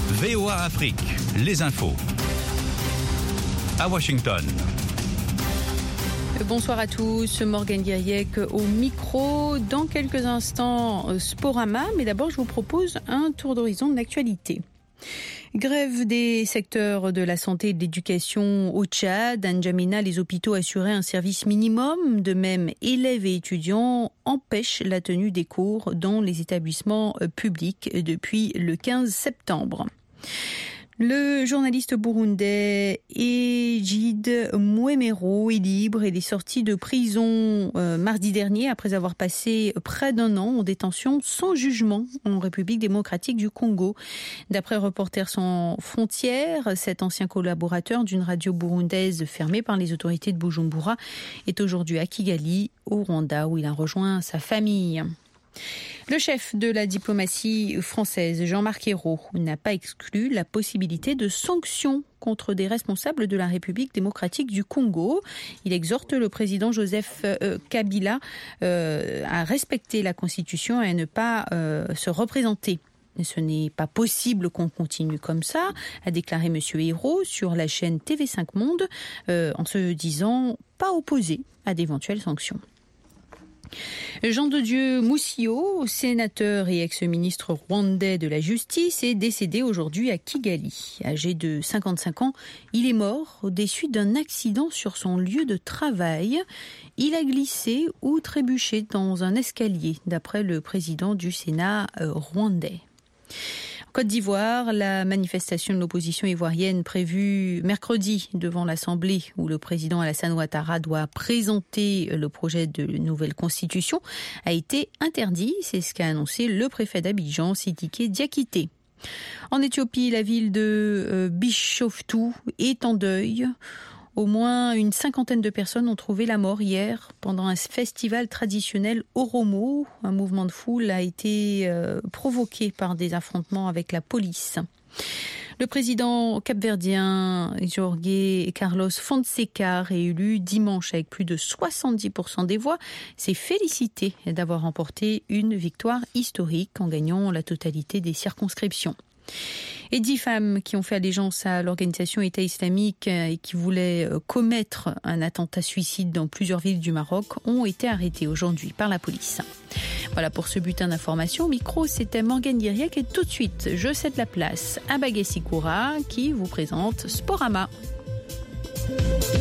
VOA Afrique, les infos. À Washington. Bonsoir à tous, Morgane Guiriec au micro. Dans quelques instants, Sporama, mais d'abord je vous propose un tour d'horizon de l'actualité. Grève des secteurs de la santé et de l'éducation au Tchad. À N'Djamena, les hôpitaux assuraient un service minimum. De même, élèves et étudiants empêchent la tenue des cours dans les établissements publics depuis le 15 septembre. Le journaliste burundais Egide Mwemero est libre. Il est sorti de prison mardi dernier après avoir passé près d'un an en détention sans jugement en République démocratique du Congo. D'après Reporters sans frontières, cet ancien collaborateur d'une radio burundaise fermée par les autorités de Bujumbura est aujourd'hui à Kigali, au Rwanda, où il a rejoint sa famille. Le chef de la diplomatie française, Jean-Marc Ayrault, n'a pas exclu la possibilité de sanctions contre des responsables de la République démocratique du Congo. Il exhorte le président Joseph Kabila à respecter la Constitution et à ne pas se représenter. Ce n'est pas possible qu'on continue comme ça, a déclaré M. Ayrault sur la chaîne TV5 Monde, en se disant pas opposé à d'éventuelles sanctions. Jean de Dieu Mussio, sénateur et ex-ministre rwandais de la Justice, est décédé aujourd'hui à Kigali. Âgé de 55 ans, il est mort des suites d'un accident sur son lieu de travail. Il a glissé ou trébuché dans un escalier, d'après le président du Sénat rwandais. Côte d'Ivoire, la manifestation de l'opposition ivoirienne prévue mercredi devant l'Assemblée où le président Alassane Ouattara doit présenter le projet de nouvelle constitution a été interdit. C'est ce qu'a annoncé le préfet d'Abidjan, Sidiki Diakité. En Éthiopie, la ville de Bishoftu est en deuil. Au moins une cinquantaine de personnes ont trouvé la mort hier pendant un festival traditionnel Oromo. Un mouvement de foule a été provoqué par des affrontements avec la police. Le président capverdien Jorge Carlos Fonseca, réélu dimanche avec plus de 70% des voix, s'est félicité d'avoir remporté une victoire historique en gagnant la totalité des circonscriptions. Et 10 femmes qui ont fait allégeance à l'organisation État islamique et qui voulaient commettre un attentat suicide dans plusieurs villes du Maroc ont été arrêtées aujourd'hui par la police. Voilà pour ce bulletin d'information. Au micro, c'était Morgane Guiriec et tout de suite, je cède la place à Bagué Sikoura qui vous présente Sporama.